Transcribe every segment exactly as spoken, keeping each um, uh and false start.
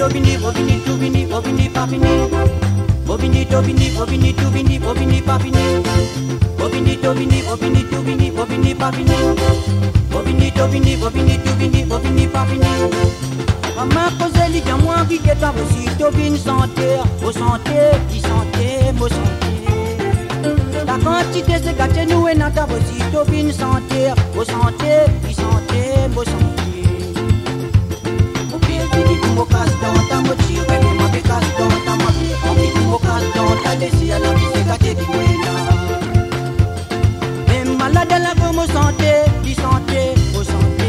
Bobini, Bobini, Tubini, Bobini, Papini. Bobini, Tobini, Bobini, Tubini, Bobini, Papini. Bobini, Tobini, Bobini, Tubini, Bobini, Papini. Bobini, Tobini, Bobini, Tubini, Bobini, Papini. Maman posait les gens, moi qui est pas aussi, Tobini santé, au santé, qui santé, au santé. La quantité c'est gâté, nous et notre aussi, Tobini santé, au santé, qui santé, au santé. Mo casse dans ta moitié, mais ma bé casse dans ta moitié. On vit mo casse dans ta laissée à la vie, c'est gâté qui mouille. Même malade à la gomme au santé, di santé, au santé.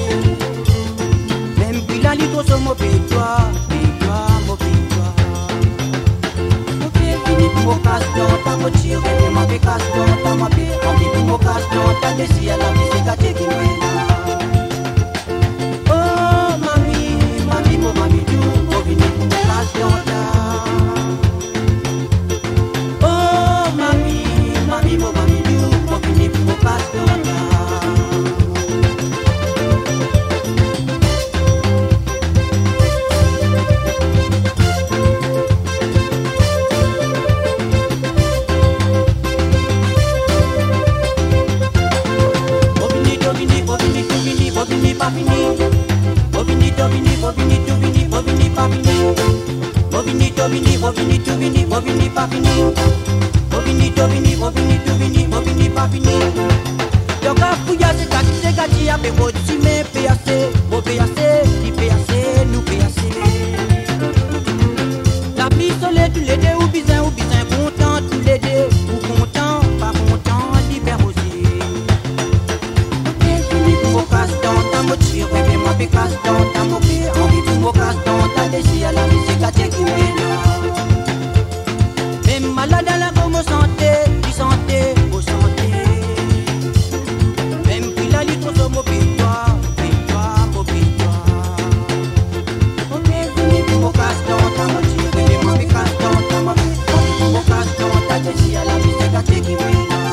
Même puis la lit au somme au pétois, pétois, mon pétois. Ok, fini mo casse dans ta moitié, mais ma bé casse dans ta moitié. On vit mo casse dans ta laissée à la vie, c'est gâté qui mouille. Bobini, Bobini, Tubini, Bobini, Papini. Bobini, Tobini, Bobini, Tubini, Bobini, Papini. Yoga Fouya, c'est gâti, c'est gâti, avec votre cime, P A C, vos P A C, ni P A C, nous P A C. La pluie soleil, tous les deux, ou bizin, ou bizin, content, tous les deux, ou content, pas content, l'hiver aussi. Ok, fini pour vos casses dans ta moitié, mais moi, je casse dans ta moitié, envie pour vos casses dans ta décision, la vie, c'est gâti qui m'est. Malade à la gomme au santé, du santé, au santé. Même puis la lit au somme au pétois, pétois, au pétois. On est venu pour mon casse dans ta moitié, mais moi mes casse dans ta moitié. On est pour mon casse dans ta décision, la vie c'est gâté qui m'est là.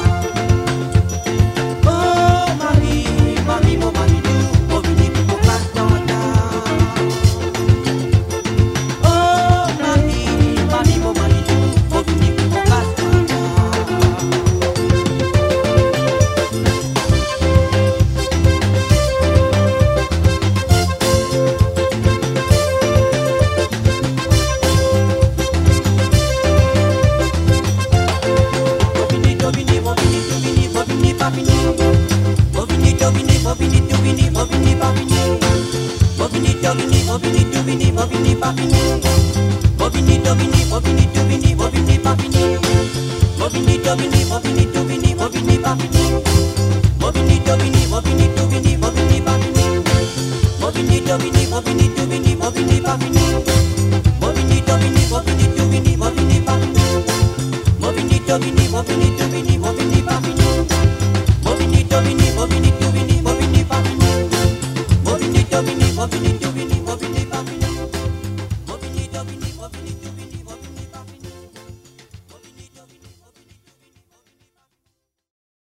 Oh mamie, mamie, mon mamie, nous, on venu pour mon casse dans ta. Oh mamie, mamie, mon mamie, nous, on venu. Bobini, Tobini, Bobini, Tubini, Bobini, Papini. Bobini, Tobini, Bobini, Tubini, Bobini, Papini.